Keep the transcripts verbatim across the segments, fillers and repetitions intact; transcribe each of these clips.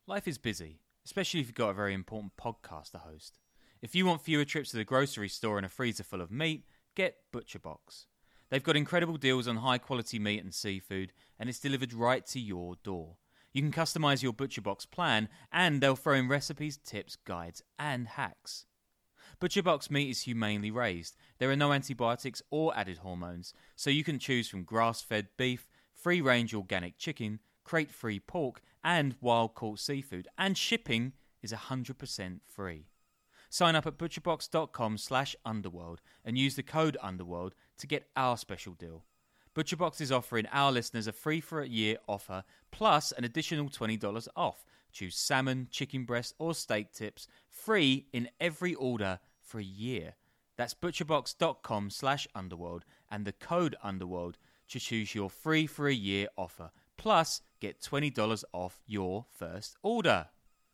Life is busy, especially if you've got a very important podcast to host. If you want fewer trips to the grocery store and a freezer full of meat, get ButcherBox. They've got incredible deals on high-quality meat and seafood, and it's delivered right to your door. You can customize your ButcherBox plan, and they'll throw in recipes, tips, guides, and hacks. ButcherBox meat is humanely raised. There are no antibiotics or added hormones, so you can choose from grass-fed beef, free-range organic chicken, crate-free pork, and wild-caught seafood, and shipping is one hundred percent free. Sign up at butcherbox.com slash underworld and use the code underworld to get our special deal. ButcherBox is offering our listeners a free for a year offer plus an additional twenty dollars off. Choose salmon, chicken breast, or steak tips free in every order for a year. That's butcherbox.com slash underworld and the code underworld to choose your free for a year offer. Plus, get twenty dollars off your first order.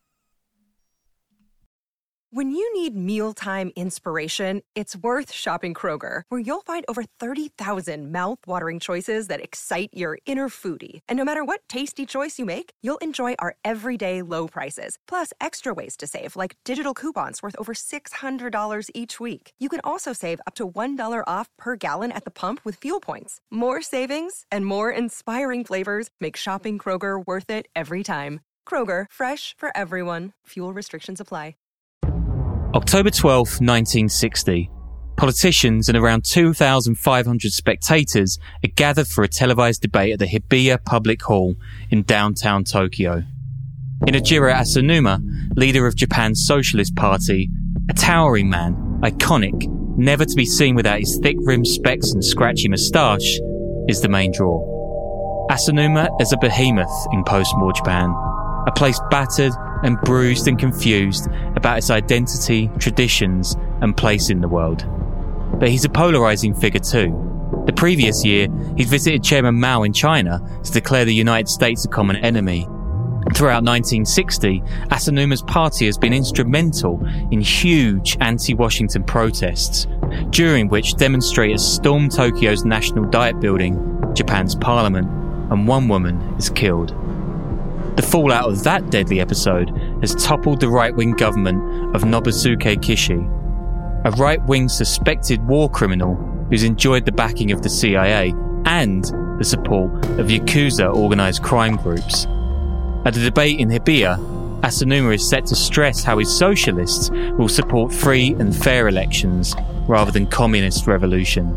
When you need mealtime inspiration, it's worth shopping Kroger, where you'll find over thirty thousand mouth-watering choices that excite your inner foodie. And no matter what tasty choice you make, you'll enjoy our everyday low prices, plus extra ways to save, like digital coupons worth over six hundred dollars each week. You can also save up to one dollar off per gallon at the pump with fuel points. More savings and more inspiring flavors make shopping Kroger worth it every time. Kroger, fresh for everyone. Fuel restrictions apply. October twelfth, nineteen sixty. Politicians and around two thousand five hundred spectators are gathered for a televised debate at the Hibiya Public Hall in downtown Tokyo. Inajiro Asanuma, leader of Japan's Socialist Party, a towering man, iconic, never to be seen without his thick-rimmed specs and scratchy moustache, is the main draw. Asanuma is a behemoth in post-war Japan, a place battered and bruised and confused about its identity, traditions, and place in the world. But he's a polarizing figure too. The previous year, he'd visited Chairman Mao in China to declare the United States a common enemy. Throughout nineteen sixty, Asanuma's party has been instrumental in huge anti-Washington protests, during which demonstrators stormed Tokyo's National Diet Building, Japan's parliament, and one woman is killed. The fallout of that deadly episode has toppled the right-wing government of Nobusuke Kishi, a right-wing suspected war criminal who's enjoyed the backing of the C I A and the support of Yakuza organised crime groups. At the debate in Hibiya, Asanuma is set to stress how his socialists will support free and fair elections rather than communist revolution.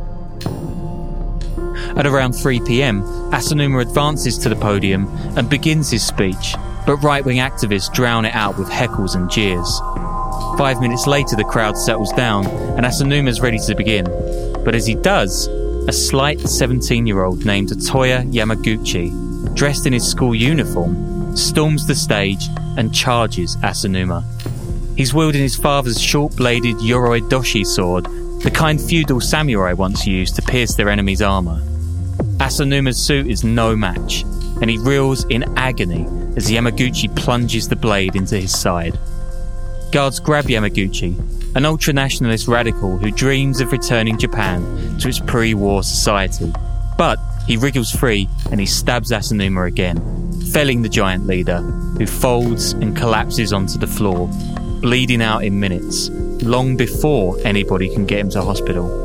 At around three p.m, Asanuma advances to the podium and begins his speech, but right-wing activists drown it out with heckles and jeers. Five minutes later, the crowd settles down and Asanuma's ready to begin. But as he does, a slight seventeen-year-old named Toya Yamaguchi, dressed in his school uniform, storms the stage and charges Asanuma. He's wielding his father's short-bladed Yoroi Doshi sword, the kind feudal samurai once used to pierce their enemy's armour. Asanuma's suit is no match, and he reels in agony as Yamaguchi plunges the blade into his side. Guards grab Yamaguchi, an ultra-nationalist radical who dreams of returning Japan to its pre-war society. But he wriggles free and he stabs Asanuma again, felling the giant leader, who folds and collapses onto the floor, bleeding out in minutes, long before anybody can get him to hospital.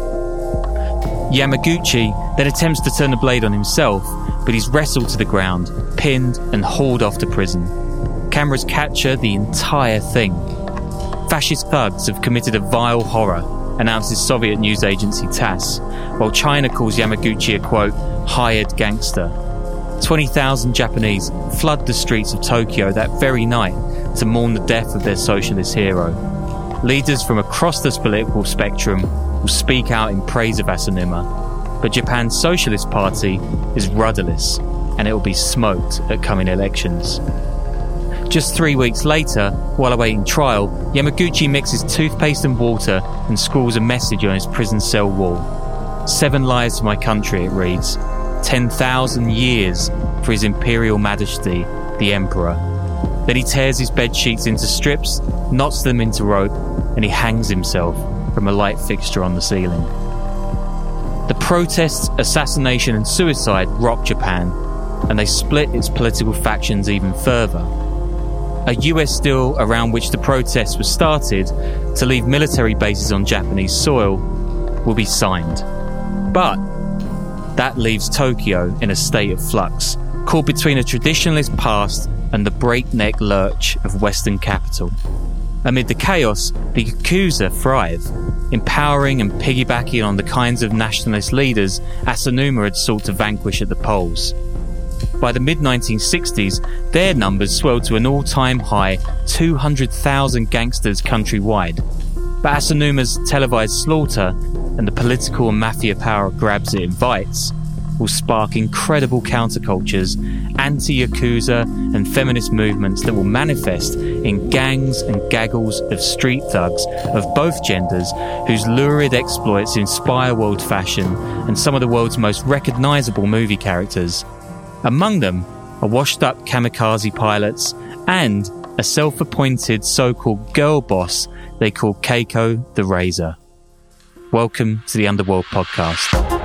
Yamaguchi then attempts to turn the blade on himself, but he's wrestled to the ground, pinned and hauled off to prison. Cameras capture the entire thing. Fascist thugs have committed a vile horror, announces Soviet news agency TASS, while China calls Yamaguchi a, quote, hired gangster. twenty thousand Japanese flood the streets of Tokyo that very night to mourn the death of their socialist hero. Leaders from across this political spectrum will speak out in praise of Asanuma, but Japan's Socialist Party is rudderless, and it will be smoked at coming elections. Just three weeks later, while awaiting trial, Yamaguchi mixes toothpaste and water and scrawls a message on his prison cell wall. Seven lives for my country, it reads. Ten thousand years for His Imperial Majesty, the Emperor. Then he tears his bed sheets into strips, knots them into rope, and he hangs himself from a light fixture on the ceiling. The protests, assassination and suicide rock Japan, and they split its political factions even further. a U S deal around which the protests were started to leave military bases on Japanese soil will be signed. But that leaves Tokyo in a state of flux, caught between a traditionalist past and the breakneck lurch of Western capital. Amid the chaos, the Yakuza thrive, empowering and piggybacking on the kinds of nationalist leaders Asanuma had sought to vanquish at the polls. By the mid nineteen sixties, their numbers swelled to an all-time high two hundred thousand gangsters countrywide. But Asanuma's televised slaughter and the political and mafia power grabs it invites will spark incredible countercultures, anti-Yakuza and feminist movements that will manifest in gangs and gaggles of street thugs of both genders whose lurid exploits inspire world fashion and some of the world's most recognisable movie characters. Among them are washed-up kamikaze pilots and a self-appointed so-called girl boss they call Keiko the Razor. Welcome to the Underworld Podcast.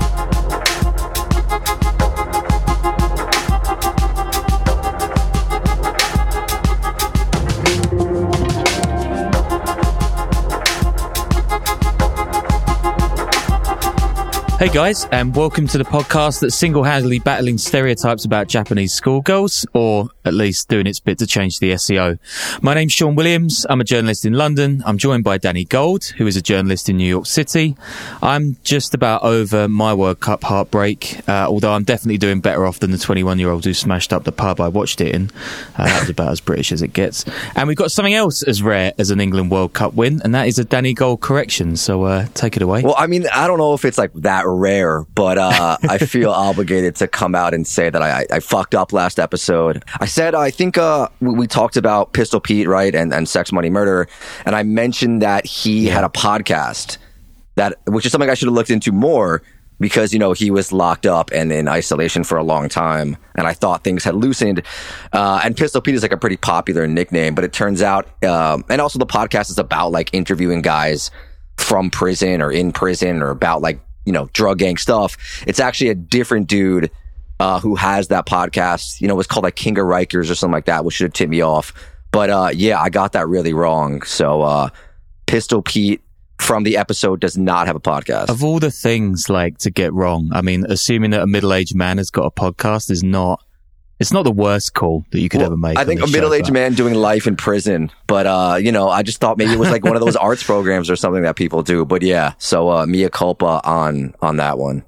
Hey guys, and welcome to the podcast that's single-handedly battling stereotypes about Japanese schoolgirls, or at least doing its bit to change the S E O. My name's Sean Williams. I'm a journalist in London. I'm joined by Danny Gold, who is a journalist in New York City. I'm just about over my World Cup heartbreak, uh, although I'm definitely doing better off than the twenty-one-year-old who smashed up the pub I watched it in. Uh, that was about as British as it gets. And we've got something else as rare as an England World Cup win, and that is a Danny Gold correction. So uh, take it away. Well, I mean, I don't know if it's like that rare, but uh I feel obligated to come out and say that I, I fucked up last episode. I said I think uh we, we talked about Pistol Pete, right, and and Sex, Money, Murder, and I mentioned that he yeah. had a podcast that, which is something I should have looked into more, because you know he was locked up and in isolation for a long time, and I thought things had loosened. Uh, and Pistol Pete is like a pretty popular nickname, but it turns out, um, and also the podcast is about like interviewing guys from prison or in prison or about like, you know, drug gang stuff. It's actually a different dude uh, who has that podcast. You know, it was called like King of Rikers or something like that, which should have tipped me off. But uh, yeah, I got that really wrong. So uh, Pistol Pete from the episode does not have a podcast. Of all the things like to get wrong, I mean, assuming that a middle-aged man has got a podcast is not, it's not the worst call that you could well, ever make. I think a middle-aged show, man doing life in prison, but uh, you know, I just thought maybe it was like one of those arts programs or something that people do. But yeah, so uh, mea culpa on on that one.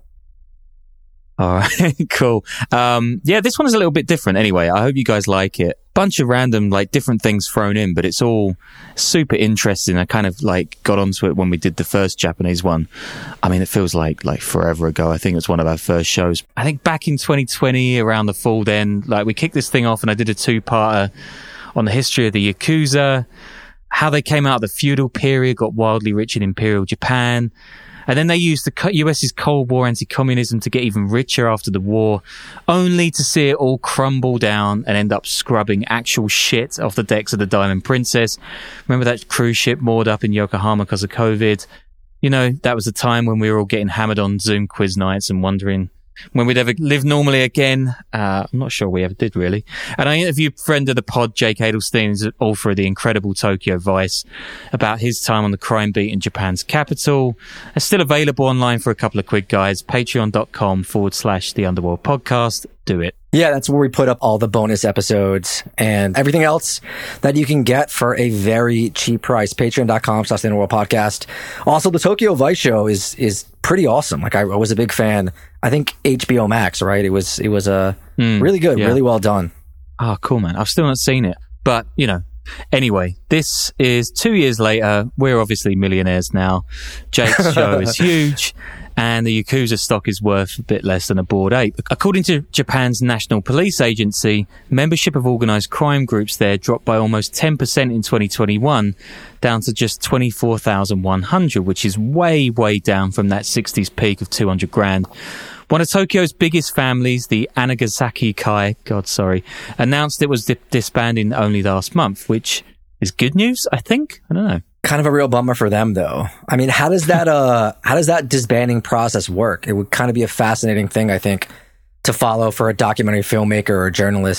All right, cool. Um, yeah, this one is a little bit different. Anyway, I hope you guys like it. Bunch of random, like, different things thrown in, but it's all super interesting. I kind of like got onto it when we did the first Japanese one. I mean, it feels like like forever ago. I think it was one of our first shows. I think back in twenty twenty, around the fall, then like we kicked this thing off, and I did a two-parter on the history of the Yakuza, how they came out of the feudal period, got wildly rich in Imperial Japan. And then they used the U S's Cold War anti-communism to get even richer after the war, only to see it all crumble down and end up scrubbing actual shit off the decks of the Diamond Princess. Remember that cruise ship moored up in Yokohama because of COVID? You know, that was the time when we were all getting hammered on Zoom quiz nights and wondering when we'd ever live normally again. Uh, I'm not sure we ever did, really. And I interviewed friend of the pod, Jake Adelstein, who's author of The Incredible Tokyo Vice, about his time on the crime beat in Japan's capital. It's still available online for a couple of quid, guys. Patreon.com forward slash The Underworld Podcast. Do it. Yeah, that's where we put up all the bonus episodes and everything else that you can get for a very cheap price. Patreon.com slash The Underworld Podcast. Also, the Tokyo Vice show is is pretty awesome. Like, I, I was a big fan. I think H B O Max, right? It was it was uh, mm, really good, yeah. really well done. Oh, cool, man. I've still not seen it. But, you know, anyway, this is two years later. We're obviously millionaires now. Jake's show is huge. And the Yakuza stock is worth a bit less than a bored ape. According to Japan's National Police Agency, membership of organised crime groups there dropped by almost ten percent in twenty twenty-one, down to just twenty-four thousand one hundred, which is way, way down from that sixties peak of two hundred grand. One of Tokyo's biggest families, the Anagasaki Kai, God, sorry, announced it was di- disbanding only last month, which is good news, I think. I don't know. Kind of a real bummer for them, though. I mean, how does that uh how does that disbanding process work? It would kind of be a fascinating thing, I think, to follow for a documentary filmmaker or a journalist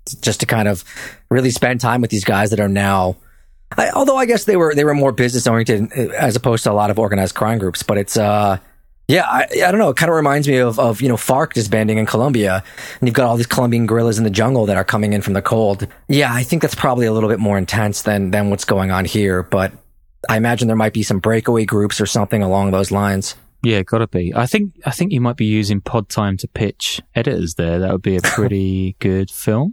just to kind of really spend time with these guys that are now, I, although I guess they were they were more business oriented as opposed to a lot of organized crime groups. But it's uh yeah, I, I don't know. It kind of reminds me of of you know FARC disbanding in Colombia, and you've got all these Colombian guerrillas in the jungle that are coming in from the cold. Yeah, I think that's probably a little bit more intense than than what's going on here. But I imagine there might be some breakaway groups or something along those lines. Yeah, gotta be. I think I think you might be using pod time to pitch editors there. That would be a pretty good film.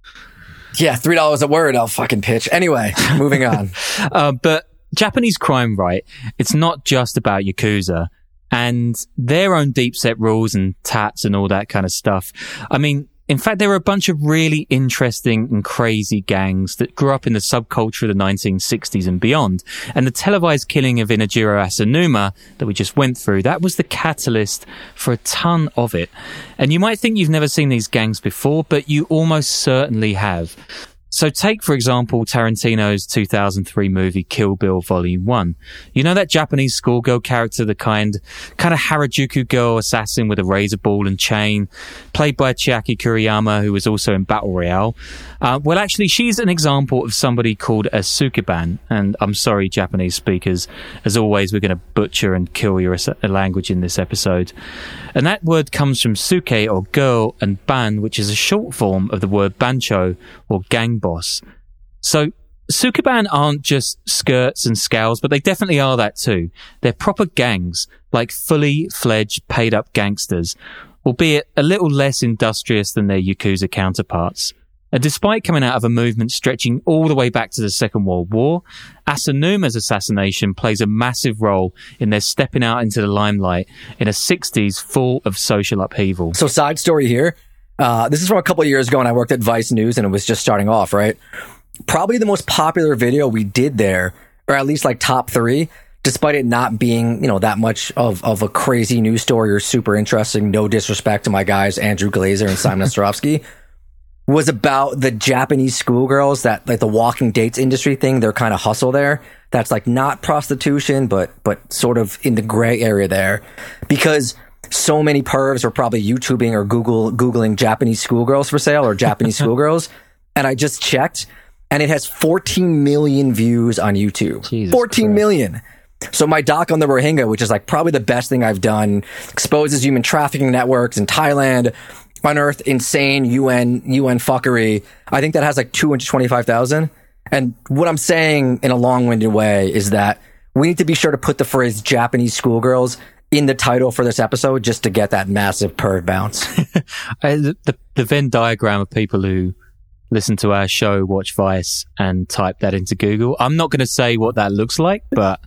Yeah, three dollars a word. I'll fucking pitch. Anyway, moving on. uh, but Japanese crime, right? It's not just about Yakuza and their own deep set rules and tats and all that kind of stuff. I mean, in fact, there are a bunch of really interesting and crazy gangs that grew up in the subculture of the nineteen sixties and beyond. And the televised killing of Inajiro Asanuma that we just went through, that was the catalyst for a ton of it. And you might think you've never seen these gangs before, but you almost certainly have. So take, for example, Tarantino's two thousand three movie Kill Bill Volume one. You know that Japanese schoolgirl character, the kind, kind of Harajuku girl assassin with a razor ball and chain, played by Chiaki Kuriyama, who was also in Battle Royale? Uh, well, actually, she's an example of somebody called a Sukeban. And I'm sorry, Japanese speakers. As always, we're going to butcher and kill your language in this episode. And that word comes from suke, or girl, and ban, which is a short form of the word bancho, or gang boss. So Sukeban aren't just skirts and scowls, but they definitely are that too. They're proper gangs, like fully fledged paid up gangsters, albeit a little less industrious than their Yakuza counterparts. And despite coming out of a movement stretching all the way back to the Second World War, Asanuma's assassination plays a massive role in their stepping out into the limelight in a sixties full of social upheaval. So side story here. Uh, this is from a couple of years ago when I worked at Vice News and it was just starting off, right? Probably the most popular video we did there, or at least like top three, despite it not being, you know, that much of, of a crazy news story or super interesting, no disrespect to my guys, Andrew Glazer and Simon Ostrovsky, was about the Japanese schoolgirls that, like the walking dates industry thing, their kind of hustle there. That's like not prostitution, but, but sort of in the gray area there. Because so many pervs are probably YouTubing or Google, Googling Japanese schoolgirls for sale or Japanese schoolgirls. And I just checked and it has fourteen million views on YouTube. Jesus fourteen Christ. Million. So my doc on the Rohingya, which is like probably the best thing I've done, exposes human trafficking networks in Thailand, unearthed insane U N U N fuckery. I think that has like two hundred twenty-five thousand. And what I'm saying in a long-winded way is that we need to be sure to put the phrase Japanese schoolgirls in the title for this episode just to get that massive perv bounce. the, the, the Venn diagram of people who listen to our show, watch Vice, and type that into Google. I'm not going to say what that looks like, but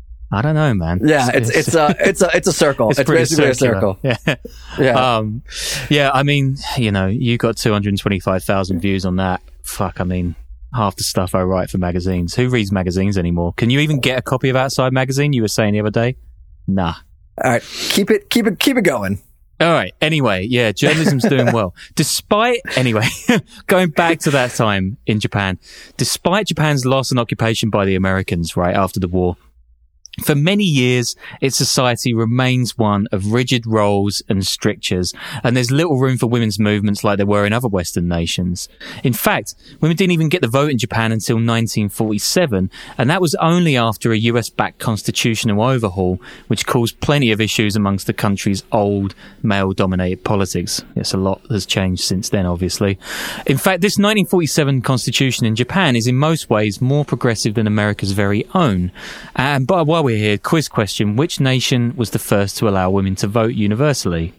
I don't know, man. Yeah, it's it's, it's a it's a it's a circle. It's, it's basically circular. a circle. Yeah, yeah. Um, yeah. I mean, you know, you got two hundred twenty-five thousand views on that. Fuck. I mean, half the stuff I write for magazines. Who reads magazines anymore? Can you even get a copy of Outside Magazine? You were saying the other day. Nah. All right, keep it keep it keep it going. All right. Anyway, yeah, journalism's doing well. Despite, anyway, going back to that time in Japan, despite Japan's loss and occupation by the Americans right after the war, for many years, its society remains one of rigid roles and strictures, and there's little room for women's movements like there were in other Western nations. In fact, women didn't even get the vote in Japan until nineteen forty-seven, and that was only after a U S-backed constitutional overhaul, which caused plenty of issues amongst the country's old, male-dominated politics. Yes, a lot has changed since then, obviously. In fact, this nineteen forty-seven constitution in Japan is in most ways more progressive than America's very own. And but while we're here, quiz question: which nation was the first to allow women to vote universally?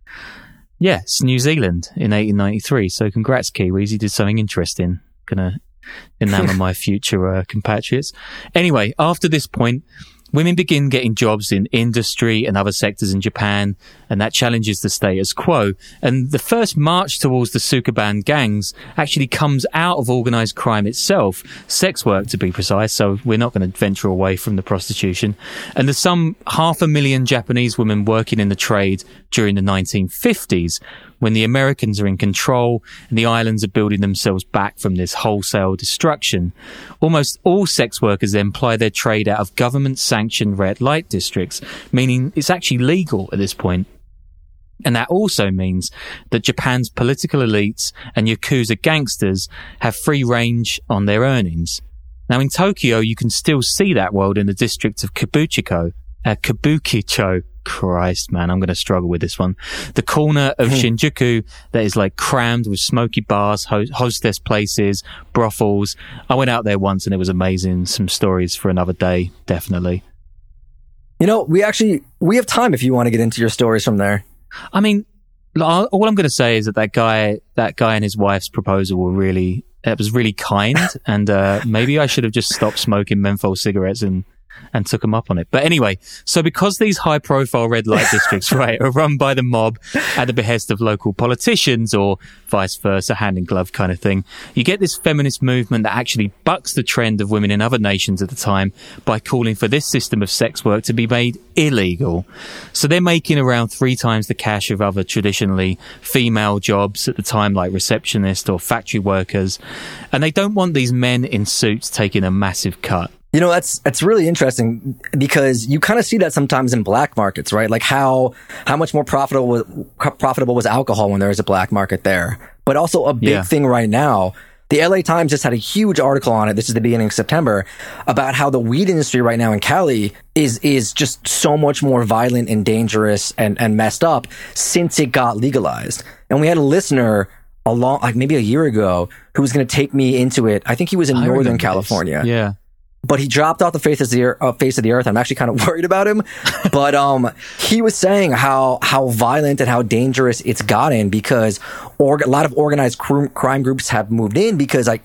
Yes, New Zealand in eighteen ninety-three. So congrats, Kiwis. You did something interesting. Gonna enamour my future uh, compatriots. Anyway, after this point, women begin getting jobs in industry and other sectors in Japan, and that challenges the status quo. And the first march towards the Sukeban gangs actually comes out of organised crime itself, sex work to be precise, so we're not going to venture away from the prostitution. And there's some half a million Japanese women working in the trade during the nineteen fifties, when the Americans are in control and the islands are building themselves back from this wholesale destruction. Almost all sex workers then ply their trade out of government-sanctioned red light districts, meaning it's actually legal at this point. And that also means that Japan's political elites and Yakuza gangsters have free range on their earnings. Now, in Tokyo, you can still see that world in the district of Kabukicho. Uh, Kabukicho. Christ, man, I'm going to struggle with this one. The corner of Shinjuku that is like crammed with smoky bars, ho- hostess places, brothels. I went out there once and it was amazing. Some stories for another day, definitely. You know, we actually, we have time if you want to get into your stories from there. I mean, all I'm going to say is that that guy, that guy and his wife's proposal were really, it was really kind. and uh, maybe I should have just stopped smoking menthol cigarettes and and took them up on it. But anyway, so because these high-profile red light districts, right, are run by the mob at the behest of local politicians or vice versa, hand-in-glove kind of thing, you get this feminist movement that actually bucks the trend of women in other nations at the time by calling for this system of sex work to be made illegal. So they're making around three times the cash of other traditionally female jobs at the time, like receptionists or factory workers, and they don't want these men in suits taking a massive cut. You know, that's that's really interesting because you kind of see that sometimes in black markets, right? Like how how much more profitable was, profitable was alcohol when there was a black market there. But also a big yeah. thing right now, the L A Times just had a huge article on it. This is the beginning of September about how the weed industry right now in Cali is is just so much more violent and dangerous and, and messed up since it got legalized. And we had a listener a long, like maybe a year ago who was going to take me into it. I think he was in I Northern California. This. Yeah. But he dropped off the face of the earth, uh, face of the earth. I'm actually kind of worried about him. But um, he was saying how how violent and how dangerous it's gotten because org- a lot of organized cr- crime groups have moved in because like.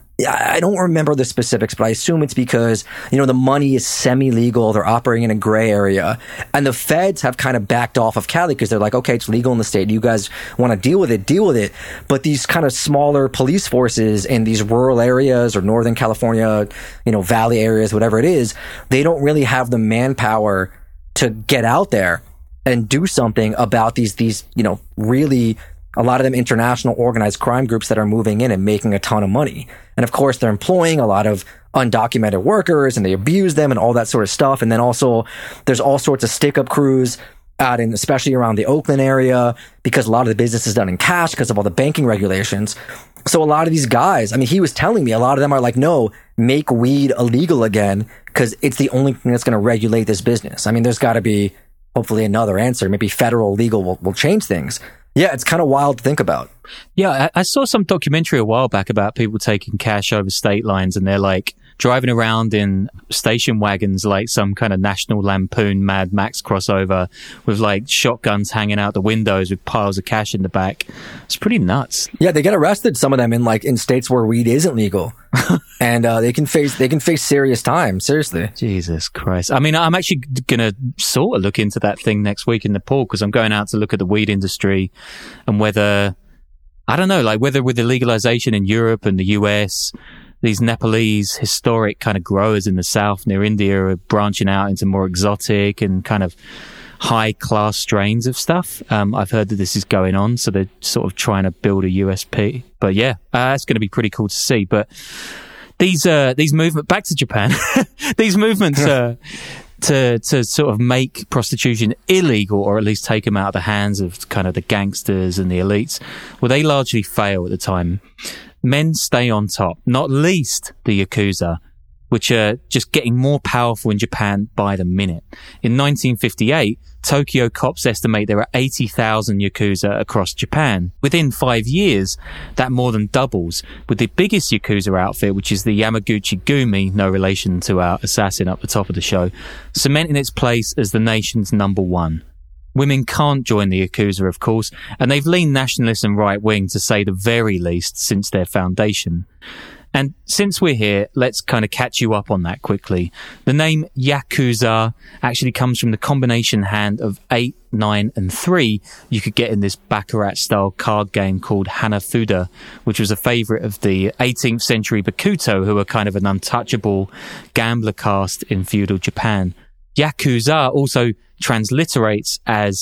I don't remember the specifics, but I assume it's because, you know, the money is semi-legal. They're operating in a gray area. And the feds have kind of backed off of Cali because they're like, okay, it's legal in the state. You guys want to deal with it, deal with it. But these kind of smaller police forces in these rural areas or Northern California, you know, valley areas, whatever it is, they don't really have the manpower to get out there and do something about these, these, you know, really... a lot of them international organized crime groups that are moving in and making a ton of money. And of course, they're employing a lot of undocumented workers and they abuse them and all that sort of stuff. And then also there's all sorts of stick up crews out in, especially around the Oakland area, because a lot of the business is done in cash because of all the banking regulations. So a lot of these guys, I mean, he was telling me a lot of them are like, no, make weed illegal again because it's the only thing that's going to regulate this business. I mean, there's got to be hopefully another answer. Maybe federal legal will, will change things. Yeah, it's kind of wild to think about. Yeah, I, I saw some documentary a while back about people taking cash over state lines and they're like driving around in station wagons like some kind of National Lampoon Mad Max crossover with like shotguns hanging out the windows with piles of cash in the back. It's pretty nuts. Yeah, they get arrested, some of them in like in states where weed isn't legal. and uh, they can face they can face serious time, seriously. Jesus Christ. I mean, I'm actually going to sort of look into that thing next week in Nepal because I'm going out to look at the weed industry and whether, I don't know, like whether with the legalization in Europe and the U S, these Nepalese historic kind of growers in the south near India are branching out into more exotic and kind of high class strains of stuff. Um, I've heard that this is going on, so they're sort of trying to build a U S P. But yeah, uh, it's going to be pretty cool to see. But these, uh, these movements, back to Japan, these movements, uh, to, to sort of make prostitution illegal or at least take them out of the hands of kind of the gangsters and the elites, well, they largely fail at the time. Men stay on top, not least the Yakuza, which are just getting more powerful in Japan by the minute. In nineteen fifty-eight, Tokyo cops estimate there are eighty thousand Yakuza across Japan. Within five years, that more than doubles, with the biggest Yakuza outfit, which is the Yamaguchi Gumi, no relation to our assassin up the top of the show, cementing its place as the nation's number one. Women can't join the Yakuza, of course, and they've leaned nationalist and right-wing to say the very least since their foundation. And since we're here, let's kind of catch you up on that quickly. The name Yakuza actually comes from the combination hand of eight, nine, and three you could get in this Baccarat-style card game called Hanafuda, which was a favorite of the eighteenth century Bakuto, who were kind of an untouchable gambler caste in feudal Japan. Yakuza also transliterates as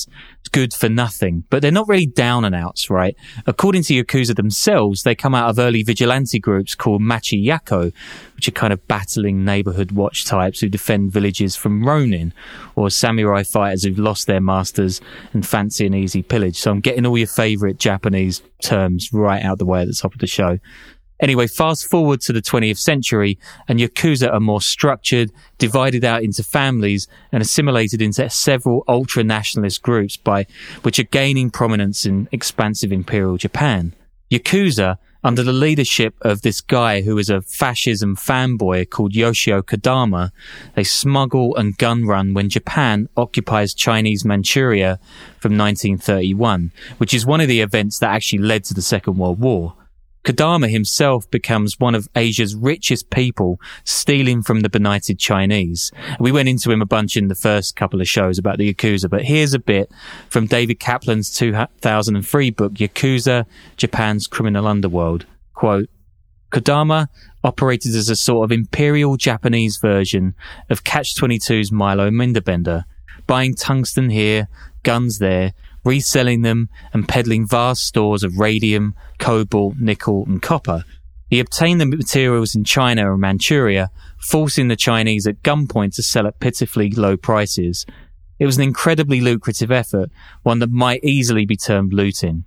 good for nothing, but they're not really down and outs, right? According to Yakuza themselves, they come out of early vigilante groups called Machi Yako, which are kind of battling neighborhood watch types who defend villages from Ronin, or samurai fighters who've lost their masters and fancy an easy pillage. So I'm getting all your favorite Japanese terms right out the way at the top of the show. Anyway, fast forward to the twentieth century, and Yakuza are more structured, divided out into families, and assimilated into several ultra-nationalist groups by which are gaining prominence in expansive imperial Japan. Yakuza, under the leadership of this guy who is a fascism fanboy called Yoshio Kodama, they smuggle and gun run when Japan occupies Chinese Manchuria from nineteen thirty-one, which is one of the events that actually led to the Second World War. Kodama himself becomes one of Asia's richest people, stealing from the benighted Chinese. We went into him a bunch in the first couple of shows about the Yakuza, but here's a bit from David Kaplan's two thousand three book, Yakuza, Japan's Criminal Underworld. Quote, Kodama operated as a sort of imperial Japanese version of Catch twenty-two's Milo Minderbender, buying tungsten here, guns there, reselling them and peddling vast stores of radium, cobalt, nickel and copper. He obtained the materials in China and Manchuria, forcing the Chinese at gunpoint to sell at pitifully low prices. It was an incredibly lucrative effort, one that might easily be termed looting.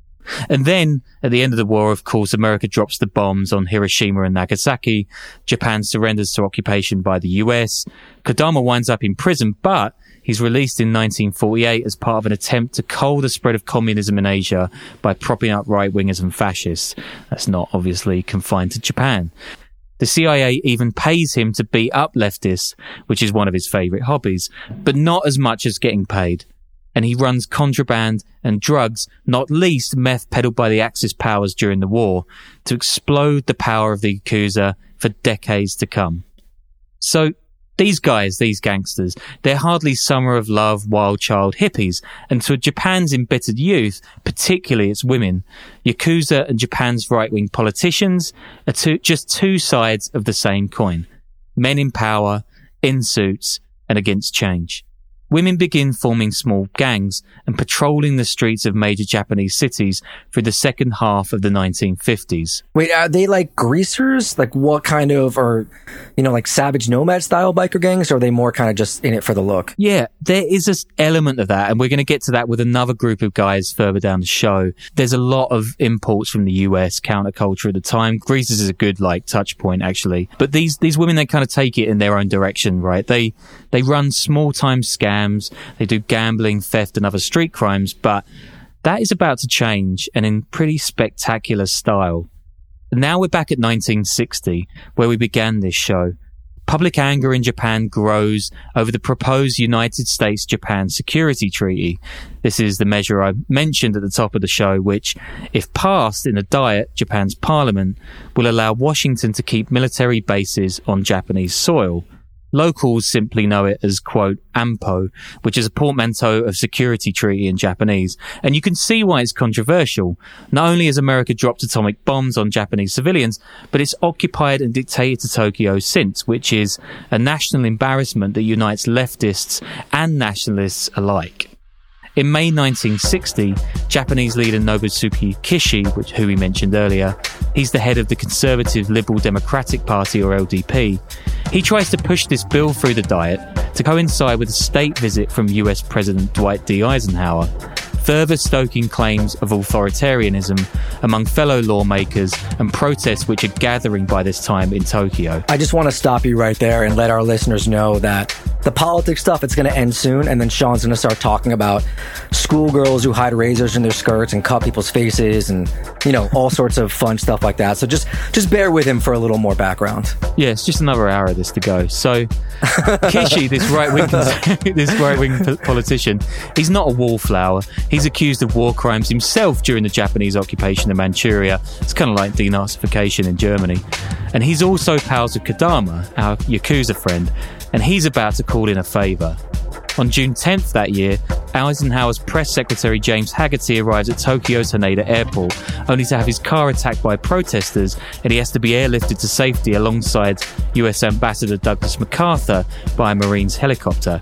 And then, at the end of the war, of course, America drops the bombs on Hiroshima and Nagasaki. Japan surrenders to occupation by the U S. Kodama winds up in prison, but he's released in nineteen forty-eight as part of an attempt to cull the spread of communism in Asia by propping up right-wingers and fascists. That's not obviously confined to Japan. The C I A even pays him to beat up leftists, which is one of his favourite hobbies, but not as much as getting paid. And he runs contraband and drugs, not least meth peddled by the Axis powers during the war, to explode the power of the Yakuza for decades to come. So, these guys, these gangsters, they're hardly summer of love, wild child hippies, and to Japan's embittered youth, particularly its women, Yakuza and Japan's right-wing politicians are two, just two sides of the same coin. Men in power, in suits, and against change. Women begin forming small gangs and patrolling the streets of major Japanese cities through the second half of the nineteen fifties. Wait, are they like greasers? Like what kind of, or, you know, like Savage Nomad style biker gangs? Or are they more kind of just in it for the look? Yeah, there is an element of that. And we're going to get to that with another group of guys further down the show. There's a lot of imports from the U S counterculture at the time. Greasers is a good like touch point actually. But these, these women, they kind of take it in their own direction, right? They, they run small time scams. They do gambling, theft and other street crimes, but that is about to change and in pretty spectacular style. Now we're back at nineteen sixty, where we began this show. Public anger in Japan grows over the proposed United States-Japan Security Treaty. This is the measure I mentioned at the top of the show, which, if passed in a Diet, Japan's parliament, will allow Washington to keep military bases on Japanese soil. Locals simply know it as, quote, AMPO, which is a portmanteau of security treaty in Japanese. And you can see why it's controversial. Not only has America dropped atomic bombs on Japanese civilians, but it's occupied and dictated to Tokyo since, which is a national embarrassment that unites leftists and nationalists alike. In May nineteen sixty, Japanese leader Nobusuke Kishi, which, who we mentioned earlier, he's the head of the Conservative Liberal Democratic Party, or L D P. He tries to push this bill through the Diet to coincide with a state visit from U S President Dwight D. Eisenhower, further stoking claims of authoritarianism among fellow lawmakers and protests which are gathering by this time in Tokyo. I just want to stop you right there and let our listeners know that the politics stuff, it's going to end soon, and then Sean's going to start talking about schoolgirls who hide razors in their skirts and cut people's faces and, you know, all sorts of fun stuff like that. So just just bear with him for a little more background. Yeah, it's just another hour of this to go. So Kishi, this right-wing this right-wing politician, he's not a wallflower. He's accused of war crimes himself during the Japanese occupation of Manchuria. It's kind of like denazification in Germany. And he's also pals with Kodama, our Yakuza friend, and he's about to call in a favour. On June tenth that year, Eisenhower's press secretary James Haggerty arrives at Tokyo's Haneda Airport, only to have his car attacked by protesters, and he has to be airlifted to safety alongside U S Ambassador Douglas MacArthur by a Marines helicopter.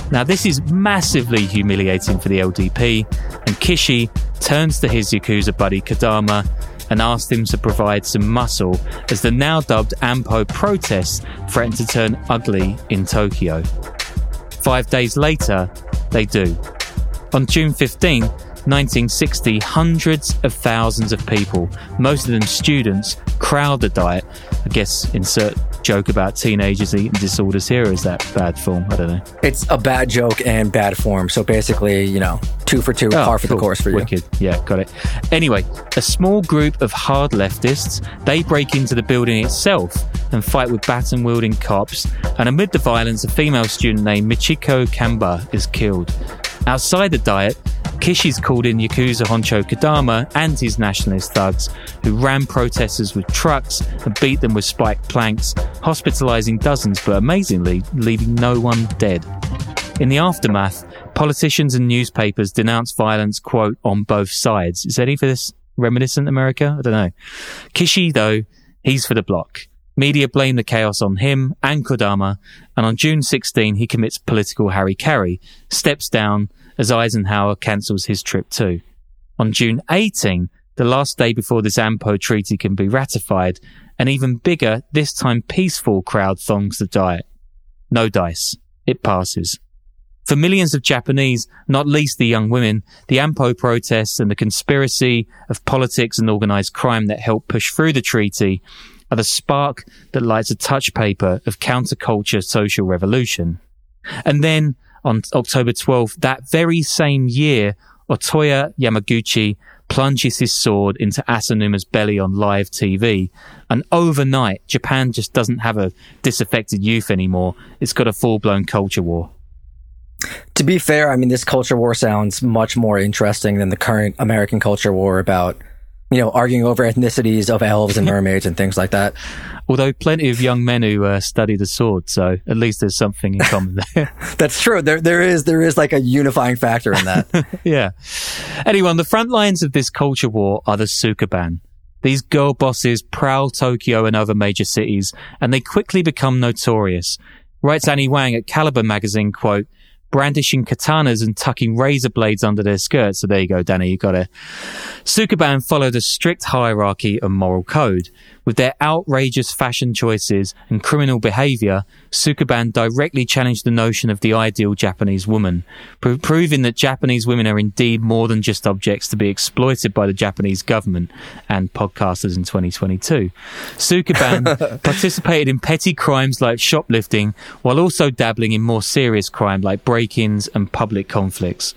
Now, this is massively humiliating for the L D P, and Kishi turns to his Yakuza buddy Kodama and asks him to provide some muscle as the now dubbed Ampo protests threaten to turn ugly in Tokyo. Five days later, they do. On June fifteenth, nineteen sixty, hundreds of thousands of people, most of them students, crowd the Diet. I guess insert joke about teenagers eating disorders here. Is that bad form? I don't know. It's a bad joke and bad form. So basically, you know, two for two, oh, par for cool. the course for you. Wicked. Yeah, got it. Anyway, a small group of hard leftists, they break into the building itself and fight with baton-wielding cops. And amid the violence, a female student named Michiko Kamba is killed. Outside the Diet, Kishi's called in Yakuza honcho Kodama and his nationalist thugs, who ran protesters with trucks and beat them with spiked planks, hospitalizing dozens, but amazingly, leaving no one dead. In the aftermath, politicians and newspapers denounced violence, quote, on both sides. Is any of this reminiscent America? I don't know. Kishi, though, he's for the block. Media blame the chaos on him and Kodama, and on June sixteenth, he commits political harikari, steps down as Eisenhower cancels his trip too. On June eighteenth, the last day before this Ampo treaty can be ratified, an even bigger, this time peaceful crowd thongs the Diet. No dice. It passes. For millions of Japanese, not least the young women, the Ampo protests and the conspiracy of politics and organised crime that helped push through the treaty are the spark that lights a touch paper of counterculture social revolution. And then, on October twelfth, that very same year, Otoya Yamaguchi plunges his sword into Asanuma's belly on live T V. And overnight, Japan just doesn't have a disaffected youth anymore. It's got a full-blown culture war. To be fair, I mean, this culture war sounds much more interesting than the current American culture war about, you know, arguing over ethnicities of elves and mermaids and things like that. Although plenty of young men who uh, study the sword, so at least there's something in common there. That's true. There, there is, there is like a unifying factor in that. Yeah. Anyway, on the front lines of this culture war are the Sukeban. These girl bosses prowl Tokyo and other major cities, and they quickly become notorious. Writes Annie Wang at Caliber magazine, quote, brandishing katanas and tucking razor blades under their skirts. So there you go, Danny, you got it. Sukeban followed a strict hierarchy and moral code. With their outrageous fashion choices and criminal behavior, Sukeban directly challenged the notion of the ideal Japanese woman, pro- proving that Japanese women are indeed more than just objects to be exploited by the Japanese government and podcasters in twenty twenty-two. Sukeban participated in petty crimes like shoplifting, while also dabbling in more serious crime like break-ins and public conflicts.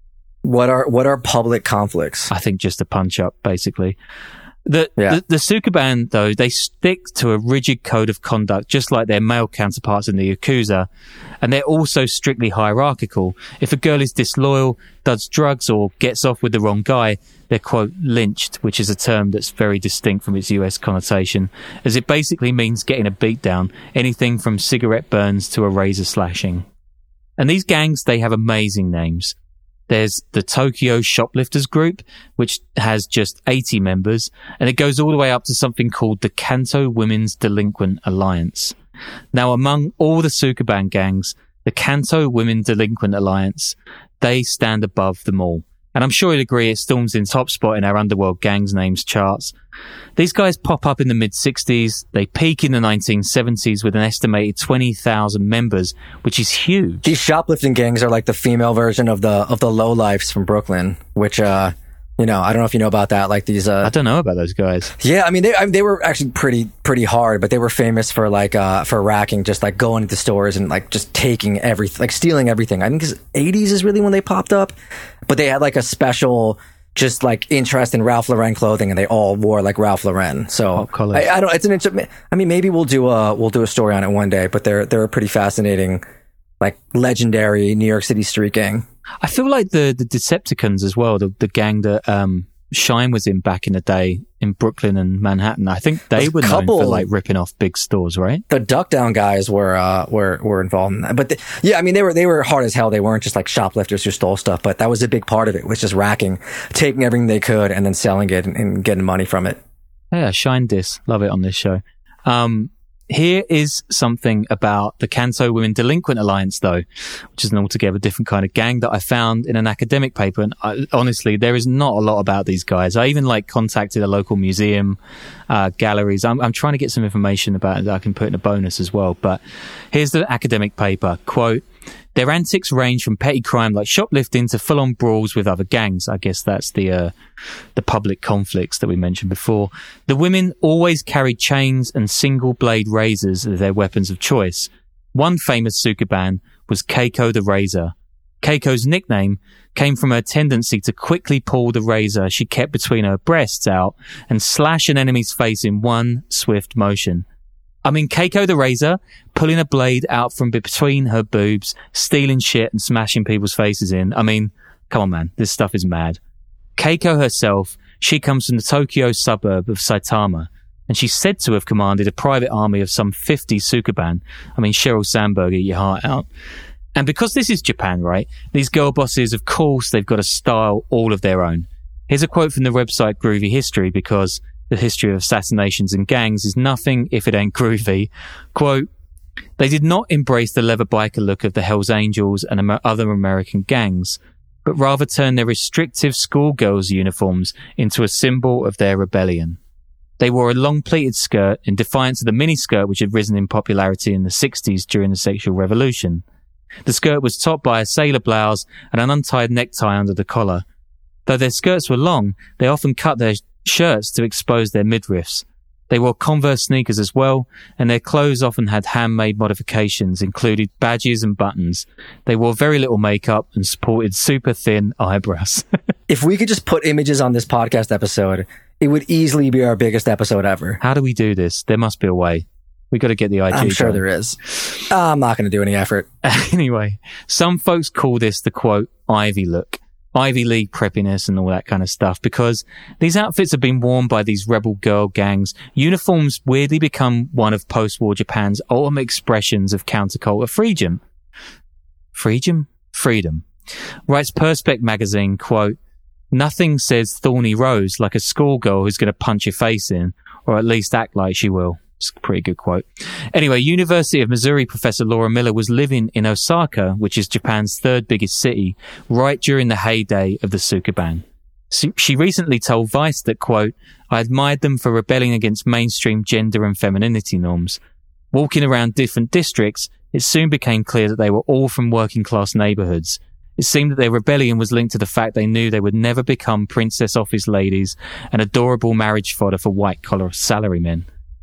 What are what are public conflicts? I think just a punch-up, basically. The, yeah. the the Sukeban, though, they stick to a rigid code of conduct, just like their male counterparts in the Yakuza, and they're also strictly hierarchical. If a girl is disloyal, does drugs, or gets off with the wrong guy, they're, quote, lynched, which is a term that's very distinct from its U S connotation, as it basically means getting a beatdown, anything from cigarette burns to a razor slashing. And these gangs, they have amazing names. There's the Tokyo Shoplifters Group, which has just eighty members, and it goes all the way up to something called the Kanto Women's Delinquent Alliance. Now, among all the Sukeban gangs, the Kanto Women Delinquent Alliance, they stand above them all. And I'm sure you'd agree it storms in top spot in our Underworld Gangs Names charts. These guys pop up in the mid-sixties. They peak in the nineteen seventies with an estimated twenty thousand members, which is huge. These shoplifting gangs are like the female version of the of the lowlifes from Brooklyn, which, uh, you know, I don't know if you know about that. Like these, uh, I don't know about those guys. Yeah, I mean, they I mean, they were actually pretty pretty hard, but they were famous for like uh for racking, just like going into stores and like just taking everything, like stealing everything. I think the eighties is really when they popped up, but they had like a special just like interest in Ralph Lauren clothing, and they all wore like Ralph Lauren. So I, I don't. It's an. Inter- I mean, maybe we'll do a we'll do a story on it one day. But they're they're a pretty fascinating, like legendary New York City street gang. I feel like the the Decepticons as well, the the gang that um Shine was in back in the day in Brooklyn and Manhattan. I think they were known for like ripping off big stores, right? The Duck Down guys were uh were were involved in that. But the, yeah, I mean they were they were hard as hell. They weren't just like shoplifters who stole stuff, but that was a big part of it, was just racking, taking everything they could and then selling it and, and getting money from it. Yeah, Shine Dis. Love it on this show. Um Here is something about the Kanto Women Delinquent Alliance, though, which is an altogether different kind of gang that I found in an academic paper. And I, honestly, there is not a lot about these guys. I even like contacted a local museum, uh, galleries. I'm, I'm trying to get some information about it that I can put in a bonus as well. But here's the academic paper. Quote, their antics range from petty crime like shoplifting to full-on brawls with other gangs. I guess that's the uh, the public conflicts that we mentioned before. The women always carried chains and single-blade razors as their weapons of choice. One famous Sukeban was Keiko the Razor. Keiko's nickname came from her tendency to quickly pull the razor she kept between her breasts out and slash an enemy's face in one swift motion. I mean, Keiko the Razor, pulling a blade out from between her boobs, stealing shit and smashing people's faces in. I mean, come on, man. This stuff is mad. Keiko herself, she comes from the Tokyo suburb of Saitama, and she's said to have commanded a private army of some fifty Sukeban. I mean, Sheryl Sandberg, eat your heart out. And because this is Japan, right, these girl bosses, of course, they've got a style all of their own. Here's a quote from the website Groovy History, because the history of assassinations and gangs is nothing if it ain't groovy. Quote, they did not embrace the leather biker look of the Hells Angels and Amer- other American gangs, but rather turned their restrictive schoolgirls' uniforms into a symbol of their rebellion. They wore a long pleated skirt in defiance of the miniskirt which had risen in popularity in the sixties during the sexual revolution. The skirt was topped by a sailor blouse and an untied necktie under the collar. Though their skirts were long, they often cut their shirts to expose their midriffs. They wore Converse sneakers as well, and their clothes often had handmade modifications, including badges and buttons. They wore very little makeup and sported super thin eyebrows. If we could just put images on this podcast episode, it would easily be our biggest episode ever. How do we do this? There must be a way. We got to get the I G. I'm sure going. there is. Uh, I'm not going to do any effort. Anyway, some folks call this the quote Ivy look. Ivy League preppiness and all that kind of stuff, because these outfits have been worn by these rebel girl gangs. Uniforms weirdly become one of post-war Japan's ultimate expressions of counterculture freedom. Freedom? Freedom. Writes Perspex magazine, quote, nothing says thorny rose like a schoolgirl who's going to punch your face in, or at least act like she will. It's a pretty good quote. Anyway, University of Missouri professor Laura Miller was living in Osaka, which is Japan's third biggest city, right during the heyday of the Sukeban. She recently told Vice that, quote, I admired them for rebelling against mainstream gender and femininity norms. Walking around different districts, it soon became clear that they were all from working class neighborhoods. It seemed that their rebellion was linked to the fact they knew they would never become princess office ladies and adorable marriage fodder for white-collar salarymen.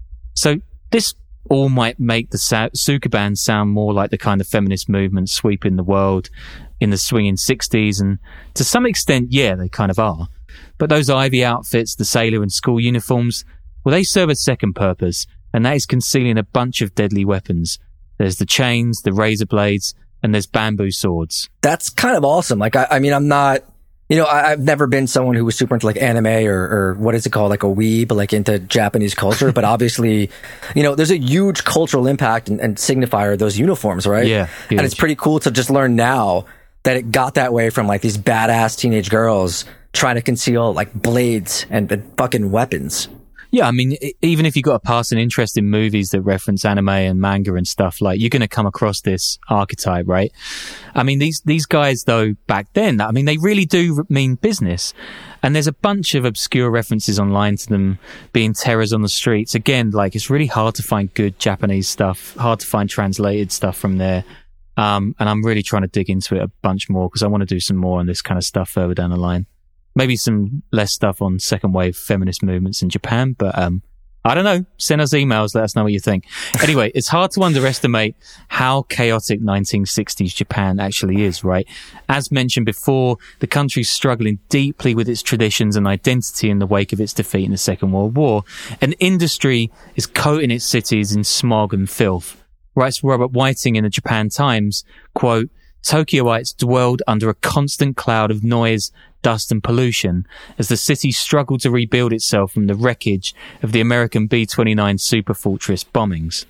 So this all might make the Sa- Sukeban sound more like the kind of feminist movement sweeping the world in the swinging sixties, and to some extent, yeah, they kind of are. But those Ivy outfits, the sailor and school uniforms, well, they serve a second purpose, and that is concealing a bunch of deadly weapons. There's the chains, the razor blades, and there's bamboo swords. That's kind of awesome. Like, I, I mean, I'm not... You know, I, I've never been someone who was super into like anime or, or what is it called, like a weeb, like into Japanese culture. But obviously, you know, there's a huge cultural impact and, and signifier of those uniforms, right? Yeah. Huge. And it's pretty cool to just learn now that it got that way from like these badass teenage girls trying to conceal like blades and, and fucking weapons. Yeah, I mean, even if you've got a passing interest in movies that reference anime and manga and stuff, like, you're going to come across this archetype, right? I mean, these, these guys, though, back then, I mean, they really do mean business. And there's a bunch of obscure references online to them being terrors on the streets. Again, like, it's really hard to find good Japanese stuff, hard to find translated stuff from there. Um, and I'm really trying to dig into it a bunch more because I want to do some more on this kind of stuff further down the line. Maybe some less stuff on second wave feminist movements in Japan, but um, I don't know. Send us emails. Let us know what you think. Anyway, it's hard to underestimate how chaotic nineteen sixties Japan actually is, right? As mentioned before, the country's struggling deeply with its traditions and identity in the wake of its defeat in the Second World War. An industry is coating its cities in smog and filth. Writes Robert Whiting in the Japan Times, quote, Tokyoites dwelled under a constant cloud of noise, dust and pollution as the city struggled to rebuild itself from the wreckage of the American B twenty-nine super fortress bombings.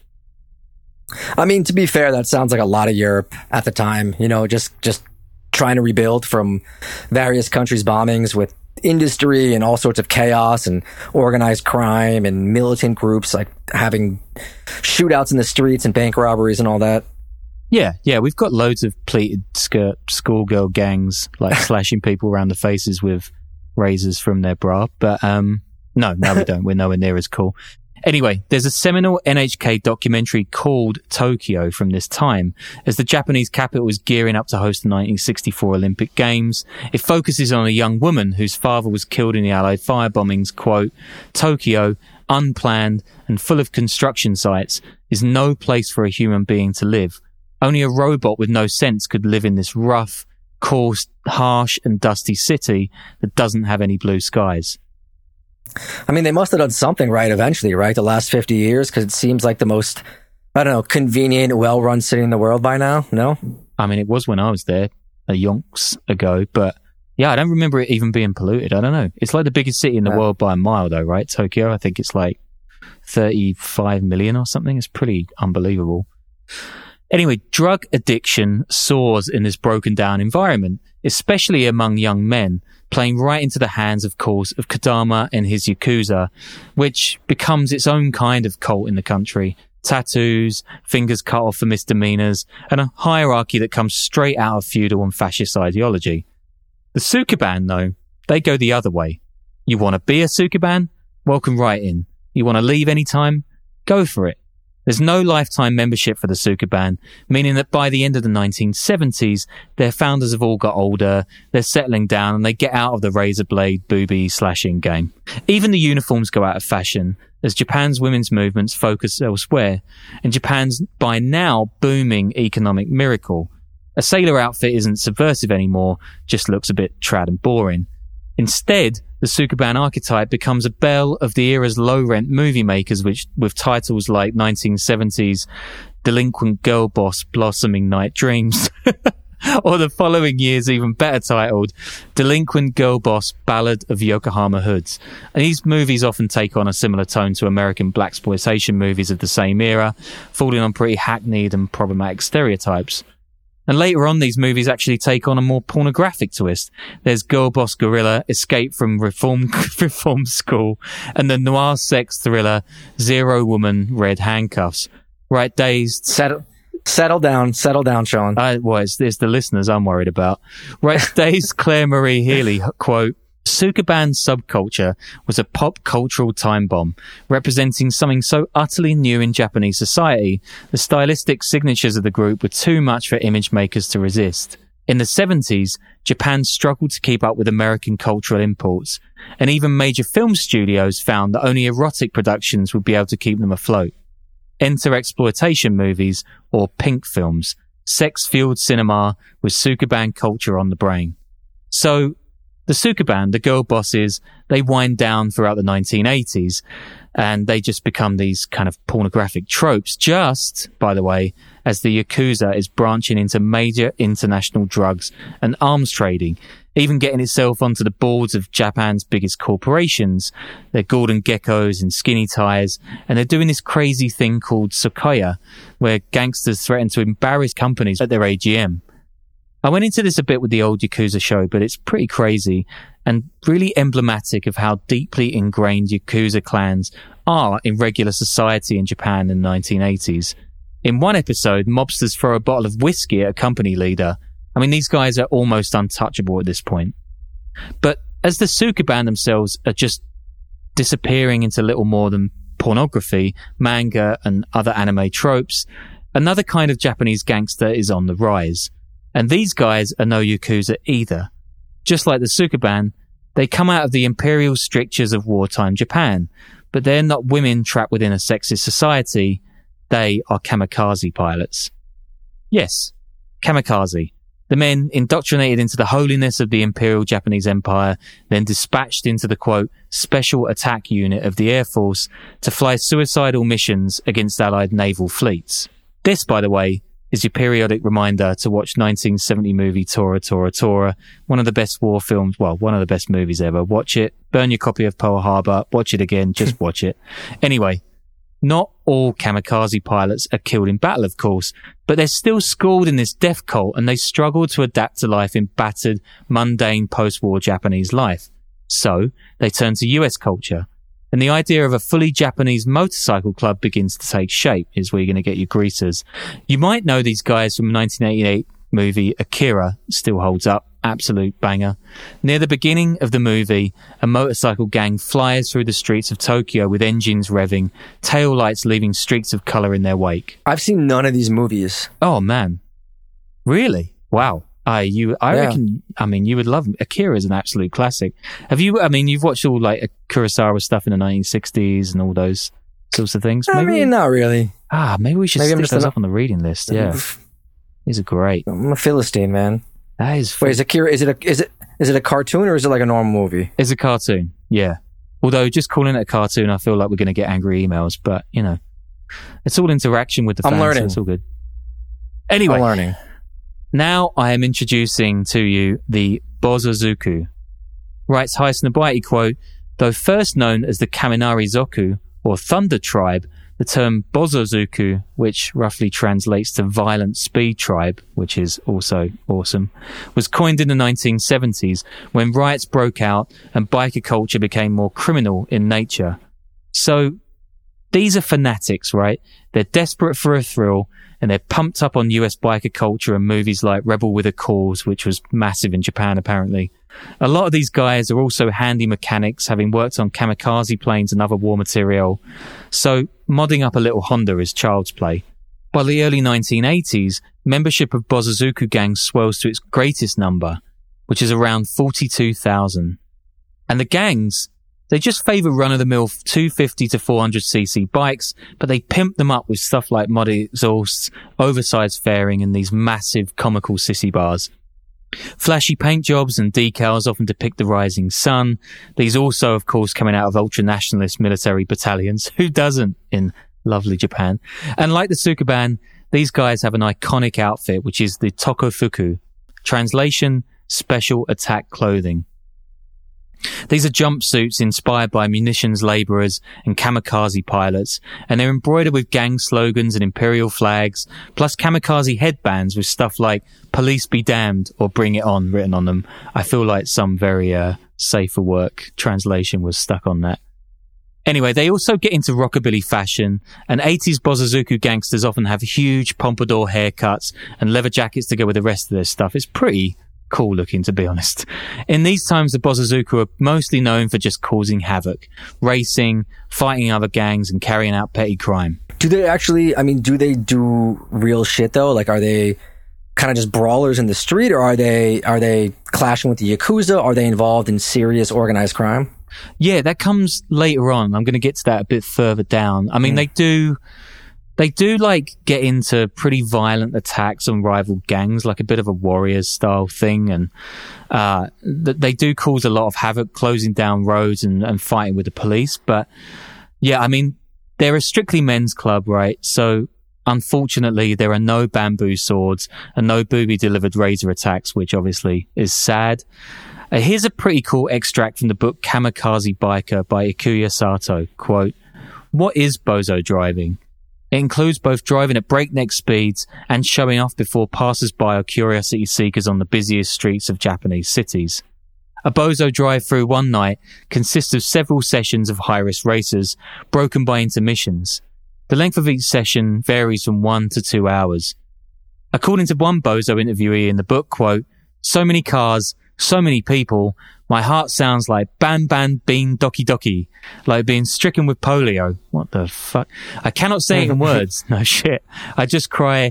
I mean, to be fair, that sounds like a lot of Europe at the time, you know, just, just trying to rebuild from various countries' bombings with industry and all sorts of chaos and organized crime and militant groups like having shootouts in the streets and bank robberies and all that. Yeah, yeah, we've got loads of pleated skirt schoolgirl gangs like slashing people around the faces with razors from their bra. But um, no, no, we don't. We're nowhere near as cool. Anyway, there's a seminal N H K documentary called Tokyo from this time, as the Japanese capital is gearing up to host the nineteen sixty-four Olympic Games. It focuses on a young woman whose father was killed in the Allied firebombings. Quote, Tokyo, unplanned and full of construction sites, is no place for a human being to live. Only a robot with no sense could live in this rough, coarse, harsh and dusty city that doesn't have any blue skies. I mean, they must have done something right eventually, right? The last fifty years, because it seems like the most, I don't know, convenient, well-run city in the world by now, no? I mean, it was when I was there, a yonks ago, but yeah, I don't remember it even being polluted. I don't know. It's like the biggest city in the yeah. world by a mile, though, right? Tokyo, I think it's like thirty-five million or something. It's pretty unbelievable. Anyway, drug addiction soars in this broken down environment, especially among young men, playing right into the hands, of course, of Kodama and his Yakuza, which becomes its own kind of cult in the country. Tattoos, fingers cut off for misdemeanors, and a hierarchy that comes straight out of feudal and fascist ideology. The Sukeban, though, they go the other way. You want to be a Sukeban? Welcome right in. You want to leave anytime? Go for it. There's no lifetime membership for the Sukeban, meaning that by the end of the nineteen seventies, their founders have all got older, they're settling down, and they get out of the razor blade, booby, slashing game. Even the uniforms go out of fashion, as Japan's women's movements focus elsewhere, and Japan's by now booming economic miracle. A sailor outfit isn't subversive anymore, just looks a bit trad and boring. Instead, the Sukeban archetype becomes a belle of the era's low-rent movie makers, which with titles like nineteen seventies Delinquent Girl Boss Blossoming Night Dreams, or the following year's even better titled Delinquent Girl Boss Ballad of Yokohama Hoods. And these movies often take on a similar tone to American blaxploitation movies of the same era, falling on pretty hackneyed and problematic stereotypes. And later on, these movies actually take on a more pornographic twist. There's Girl Boss Gorilla, Escape from Reform Reform School, and the noir sex thriller Zero Woman, Red Handcuffs. Right, Dazed? Settle, settle down, settle down, Sean. Uh, well, it's, it's the listeners I'm worried about. Right, Dazed Claire Marie Healy, quote, Sukeban subculture was a pop cultural time bomb, representing something so utterly new in Japanese society, the stylistic signatures of the group were too much for image makers to resist. In the seventies, Japan struggled to keep up with American cultural imports, and even major film studios found that only erotic productions would be able to keep them afloat. Enter exploitation movies, or pink films, sex-fueled cinema with Sukeban culture on the brain. So, the Sukeban, the girl bosses, they wind down throughout the nineteen eighties, and they just become these kind of pornographic tropes, just, by the way, as the Yakuza is branching into major international drugs and arms trading, even getting itself onto the boards of Japan's biggest corporations. They're Gordon Geckos in skinny ties, and they're doing this crazy thing called Sokoya, where gangsters threaten to embarrass companies at their A G M. I went into this a bit with the old Yakuza show, but it's pretty crazy and really emblematic of how deeply ingrained Yakuza clans are in regular society in Japan in the nineteen eighties. In one episode, mobsters throw a bottle of whiskey at a company leader. I mean, these guys are almost untouchable at this point. But as the Sukeban themselves are just disappearing into little more than pornography, manga, and other anime tropes, another kind of Japanese gangster is on the rise. And these guys are no Yakuza either. Just like the Sukeban, they come out of the imperial strictures of wartime Japan, but they're not women trapped within a sexist society. They are kamikaze pilots. Yes, kamikaze. The men indoctrinated into the holiness of the Imperial Japanese Empire, then dispatched into the, quote, special attack unit of the Air Force to fly suicidal missions against Allied naval fleets. This, by the way, is your periodic reminder to watch nineteen seventy movie Tora Tora Tora, one of the best war films, well, one of the best movies ever. Watch it, burn your copy of Pearl Harbor, watch it again, just watch it. Anyway, not all kamikaze pilots are killed in battle, of course, but they're still schooled in this death cult and they struggle to adapt to life in battered, mundane post-war Japanese life. So they turn to U S culture, and the idea of a fully Japanese motorcycle club begins to take shape. Is where you're going to get your greasers. You might know these guys from the nineteen eighty-eight movie Akira, still holds up, absolute banger. Near the beginning of the movie, a motorcycle gang flies through the streets of Tokyo with engines revving, tail lights leaving streaks of colour in their wake. I've seen none of these movies. Oh man, really? Wow. I you I Yeah. reckon. I mean, you would love Akira is an absolute classic. Have you? I mean, you've watched all like Kurosawa stuff in the nineteen sixties and all those sorts of things. I Maybe, mean, not really. ah, maybe we should maybe I'm stick just those an- up on the reading list. Yeah, these are great. I'm a Philistine, man. That is. Wait, is Akira, is it a, is it, is it a cartoon or is it like a normal movie? It's a cartoon. Yeah. Although just calling it a cartoon, I feel like we're going to get angry emails. But you know, it's all interaction with the I'm fans. learning. So it's all good. Anyway, I'm learning. now I am introducing to you the Bozozuku. Writes Highsnobiety, quote, though first known as the Kaminari Zoku, or Thunder Tribe, the term Bozozuku, which roughly translates to Violent Speed Tribe, which is also awesome, was coined in the nineteen seventies when riots broke out and biker culture became more criminal in nature. So, these are fanatics, right? They're desperate for a thrill, and they're pumped up on U S biker culture and movies like Rebel with a Cause, which was massive in Japan apparently. A lot of these guys are also handy mechanics, having worked on kamikaze planes and other war material. So modding up a little Honda is child's play. By the early nineteen eighties, membership of Bozozuku gangs swells to its greatest number, which is around forty-two thousand. And the gangs, they just favour run-of-the-mill two fifty to four hundred c c bikes, but they pimp them up with stuff like modded exhausts, oversized fairing, and these massive comical sissy bars. Flashy paint jobs and decals often depict the rising sun. These also, of course, coming out of ultra-nationalist military battalions. Who doesn't in lovely Japan? And like the Sukeban, these guys have an iconic outfit, which is the Tokofuku. Translation, special attack clothing. These are jumpsuits inspired by munitions labourers and kamikaze pilots, and they're embroidered with gang slogans and imperial flags, plus kamikaze headbands with stuff like "Police be damned" or "Bring it on" written on them. I feel like some very uh, safe for work translation was stuck on that. Anyway, they also get into rockabilly fashion, and eighties Bozozuku gangsters often have huge pompadour haircuts and leather jackets to go with the rest of their stuff. It's pretty cool looking, to be honest. In these times, the Bozozuku are mostly known for just causing havoc, racing, fighting other gangs, and carrying out petty crime. Do they actually, I mean, do they do real shit though? Like, are they kind of just brawlers in the street, or are they, are they clashing with the Yakuza? Are they involved in serious organized crime? Yeah, that comes later on. I'm going to get to that a bit further down. I mean, Mm. they do, they do like get into pretty violent attacks on rival gangs, like a bit of a Warriors style thing. And, uh, th- they do cause a lot of havoc, closing down roads and, and fighting with the police. But yeah, I mean, they're a strictly men's club, right? So unfortunately, there are no bamboo swords and no booby delivered razor attacks, which obviously is sad. Uh, here's a pretty cool extract from the book Kamikaze Biker by Ikuya Sato. Quote, what is bozo driving? It includes both driving at breakneck speeds and showing off before passers-by or curiosity seekers on the busiest streets of Japanese cities. A bozo drive-through one night consists of several sessions of high-risk racers, broken by intermissions. The length of each session varies from one to two hours. According to one bozo interviewee in the book, quote, so many cars, so many people, my heart sounds like ban ban bean doki doki, like being stricken with polio. What the fuck? I cannot say it in words. No shit. I just cry,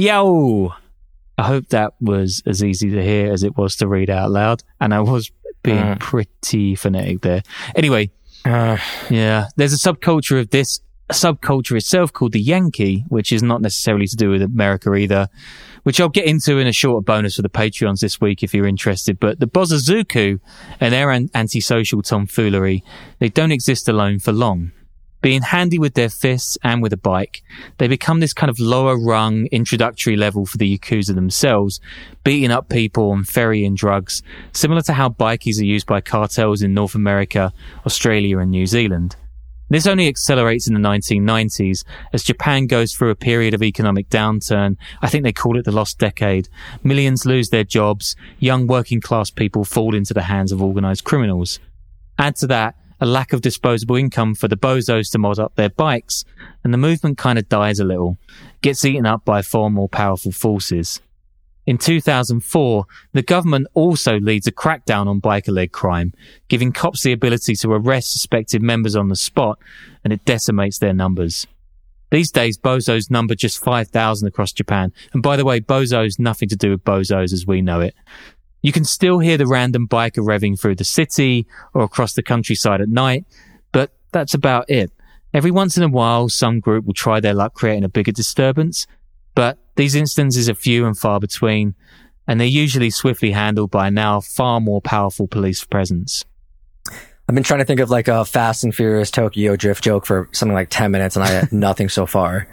yo! I hope that was as easy to hear as it was to read out loud. And I was being Uh. pretty phonetic there. Anyway, Uh, yeah, there's a subculture of this subculture itself called the Yankee, which is not necessarily to do with America either, which I'll get into in a shorter bonus for the Patreons this week if you're interested. But the Bozozuku and their an- antisocial tomfoolery, they don't exist alone for long. Being handy with their fists and with a bike, they become this kind of lower rung introductory level for the Yakuza themselves, beating up people and ferrying drugs, similar to how bikies are used by cartels in North America, Australia and New Zealand. This only accelerates in the nineteen nineties as Japan goes through a period of economic downturn. I think they call it the lost decade. Millions lose their jobs. Young working class people fall into the hands of organized criminals. Add to that a lack of disposable income for the bozos to mod up their bikes, and the movement kind of dies a little, gets eaten up by far more powerful forces. In two thousand four, the government also leads a crackdown on biker-led crime, giving cops the ability to arrest suspected members on the spot, and it decimates their numbers. These days, bozos number just five thousand across Japan. And by the way, bozos, nothing to do with bozos as we know it. You can still hear the random biker revving through the city or across the countryside at night, but that's about it. Every once in a while, some group will try their luck creating a bigger disturbance, but these instances are few and far between, and they're usually swiftly handled by a now far more powerful police presence. I've been trying to think of like a Fast and Furious Tokyo Drift joke for something like ten minutes, and I had nothing so far.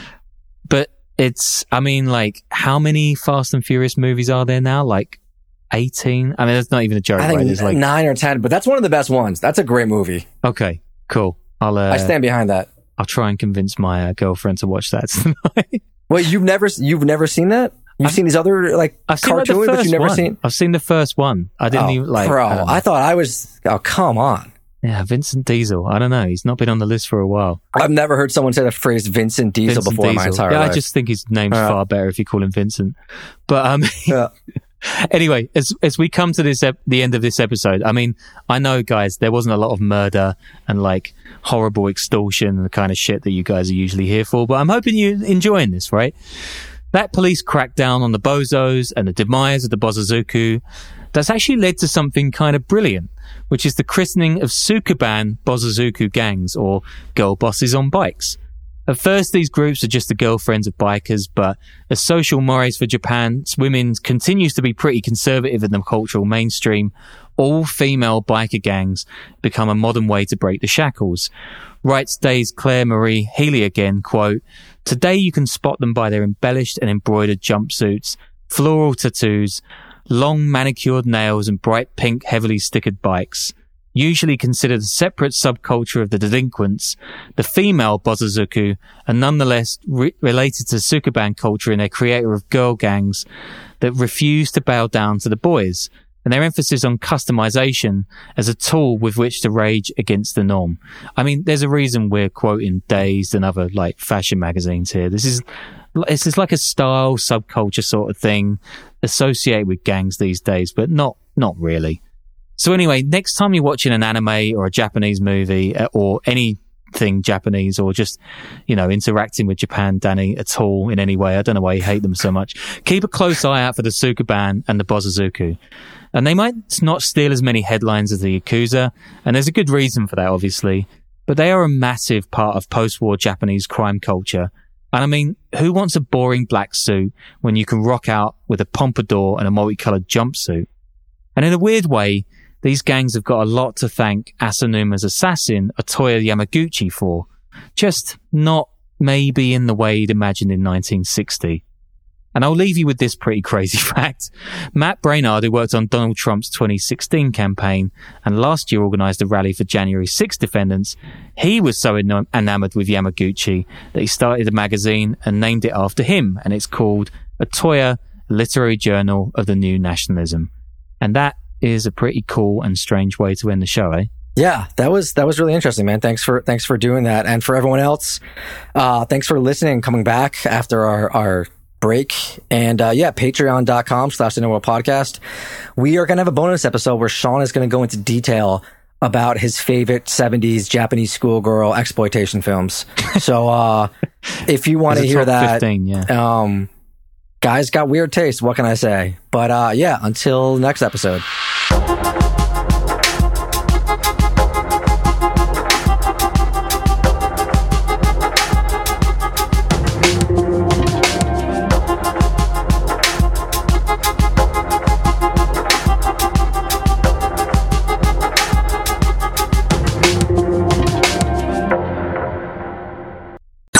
But it's, I mean, like, how many Fast and Furious movies are there now? Like eighteen? I mean, that's not even a joke, I think right? There's like nine or ten, but that's one of the best ones. That's a great movie. Okay, cool. I'll. Uh, I stand behind that. I'll try and convince my uh, girlfriend to watch that tonight. Wait, you've never you've never seen that? You've I've, seen these other like I've seen, like, cartoons the that first you've never one. seen? I've seen the first one. I didn't oh, even like. Bro, I, I thought I was. Oh, come on. Yeah, Vincent Diesel. I don't know. He's not been on the list for a while. I've never heard someone say the phrase Vincent Diesel Vincent before Diesel. in my entire yeah, life. I just think his name's Yeah. far better if you call him Vincent. But um, Yeah. anyway, as as we come to this ep- the end of this episode, I mean, I know, guys, there wasn't a lot of murder and like horrible extortion and the kind of shit that you guys are usually here for, but I'm hoping you're enjoying this, right? That police crackdown on the bozos and the demise of the Bozozuku, that's actually led to something kind of brilliant, which is the christening of Sukuban Bozozuku gangs, or girl bosses on bikes. At first, these groups are just the girlfriends of bikers, but as social mores for Japan, women continues to be pretty conservative in the cultural mainstream, all female biker gangs become a modern way to break the shackles. Writes Day's Claire Marie Healy again, quote, "Today you can spot them by their embellished and embroidered jumpsuits, floral tattoos, long manicured nails and bright pink heavily stickered bikes. Usually considered a separate subculture of the delinquents, the female Bozozuku are nonetheless re- related to Sukuban culture in their creator of girl gangs that refuse to bow down to the boys, and their emphasis on customization as a tool with which to rage against the norm." I mean, there's a reason we're quoting Dazed and other like fashion magazines here. This is this is like a style subculture sort of thing associated with gangs these days, but not not really. So anyway, next time you're watching an anime or a Japanese movie or anything Japanese, or just, you know, interacting with Japan, Danny, at all in any way, I don't know why you hate them so much, keep a close eye out for the Sukuban and the Bozozuku. And they might not steal as many headlines as the Yakuza, and there's a good reason for that, obviously, but they are a massive part of post-war Japanese crime culture. And I mean, who wants a boring black suit when you can rock out with a pompadour and a multicolored jumpsuit? And in a weird way, these gangs have got a lot to thank Asanuma's assassin, Otoya Yamaguchi, for. Just not maybe in the way he'd imagined in nineteen sixty. And I'll leave you with this pretty crazy fact. Matt Brainard, who worked on Donald Trump's twenty sixteen campaign and last year organised a rally for January sixth defendants, he was so en- enamoured with Yamaguchi that he started a magazine and named it after him, and it's called Otoya, Literary Journal of the New Nationalism. And that is a pretty cool and strange way to end the show, eh? Yeah, that was that was really interesting, man. Thanks for thanks for doing that, and for everyone else, uh, thanks for listening, coming back after our our break. And uh, yeah, patreon.com slash the World Podcast. We are gonna have a bonus episode where Sean is gonna go into detail about his favorite seventies Japanese schoolgirl exploitation films. So uh, if you want to hear that, fifteen, yeah. um, guys got weird taste. What can I say? But uh, yeah, until next episode.